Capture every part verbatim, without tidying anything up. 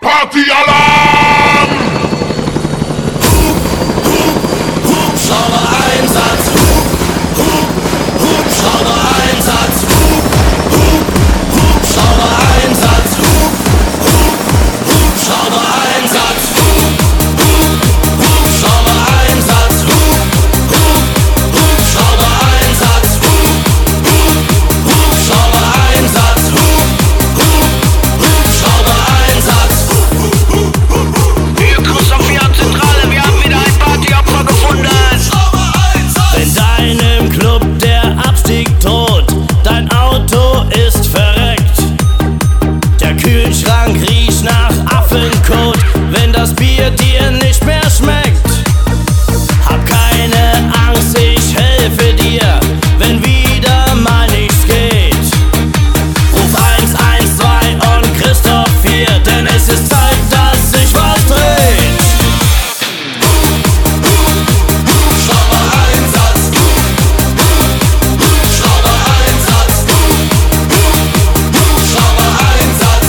Partyalarm! Hubschrauber-Einsatz, Hub, Hub, Hubschrauber-Einsatz, Hub, Hub, Hubschrauber-Einsatz, Hub, Hub, Hubschrauber-Einsatz, Hub, Hub, Hubschrauber-Einsatz, Hub, Hub, Hubschrauber-Einsatz, Hub, Hub, Hubschrauber-Einsatz, Hub, Hub, Hubschrauber-Einsatz, Hier Gruß auf Zentrale, wir haben wieder ein Partyopfer gefunden. In deinem Club der Abstieg droht, dein Auto ist verreckt. Der Kühlschrank riecht nach Affenkot, wenn das Bier dir nicht mehr schmeckt. Hab keine Angst, ich helfe dir, wenn wieder mal nichts geht. Ruf eins eins zwei und Christoph vier, denn es ist Zeit, dass sich was dreht. Hubschrauber-Einsatz, Hubschrauber-Einsatz, Hubschrauber-Einsatz,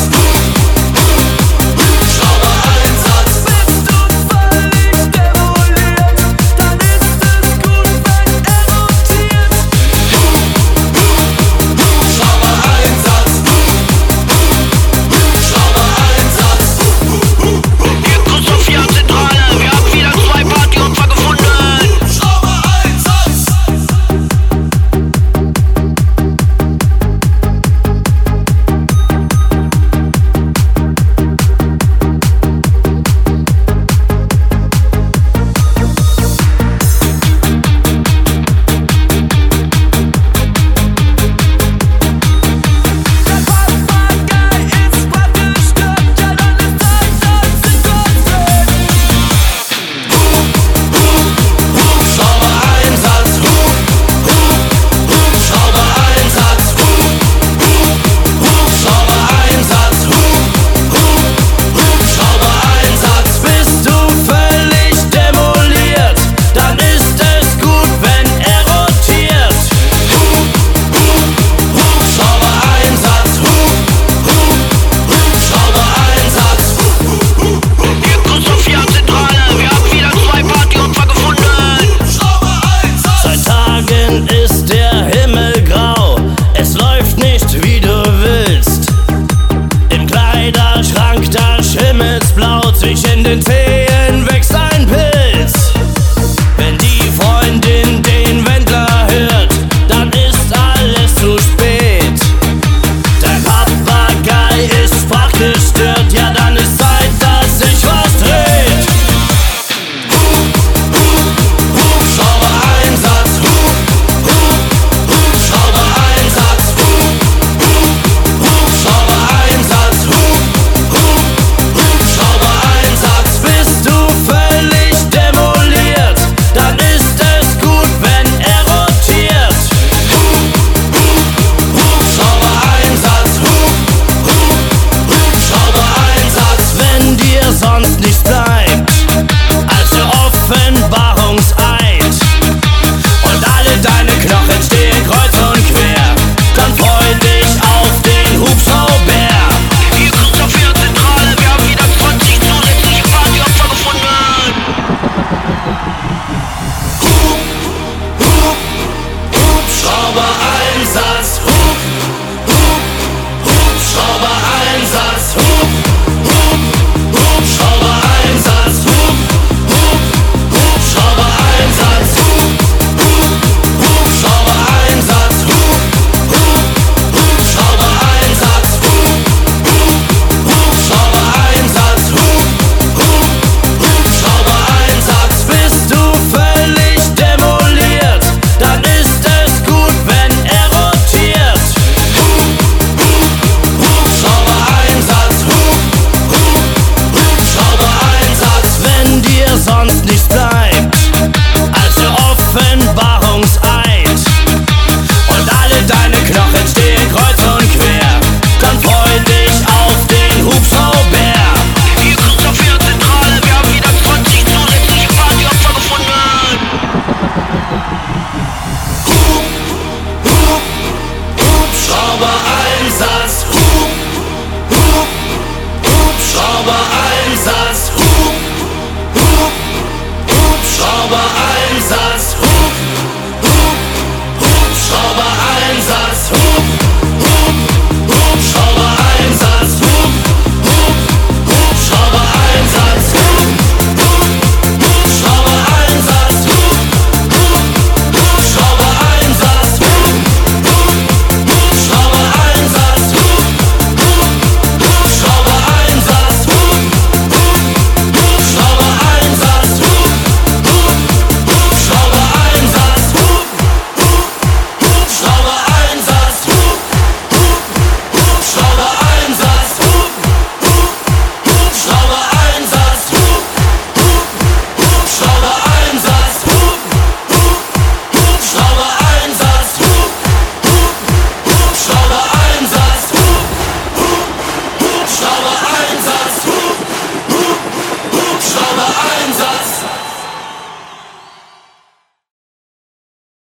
Hubschrauber-Einsatz. Bist du völlig demoliert, dann ist es gut, wenn er rotiert. Hubschrauber-Einsatz, Hubschrauber-Einsatz. Hier Gruß auf Zentrale, wir haben wieder zwei Partyopfer gefunden. Hubschrauber-Einsatz. Der Papagei ist grad gestört, ja dann ist Zeit, dass sich was dreht. Hubschrauber-Einsatz, Hub, Hub, Hubschrauber-Einsatz, Hub, Hub, Hubschrauber-Einsatz, Hub, Hub, Hubschrauber-Einsatz. Bist du völlig demoliert, dann ist es gut, wenn er rotiert. Hub, Hub, Hubschrauber-Einsatz, Hub, Hub, Hubschrauber-Einsatz. Hier Gruß auf Zentrale, wir haben wieder zwei Partyopfer gefunden. Seit Tagen ist der Himmel grau, es läuft nicht wie du willst. Im Kleiderschrank da schimmelt's blau zwischen den Zehen.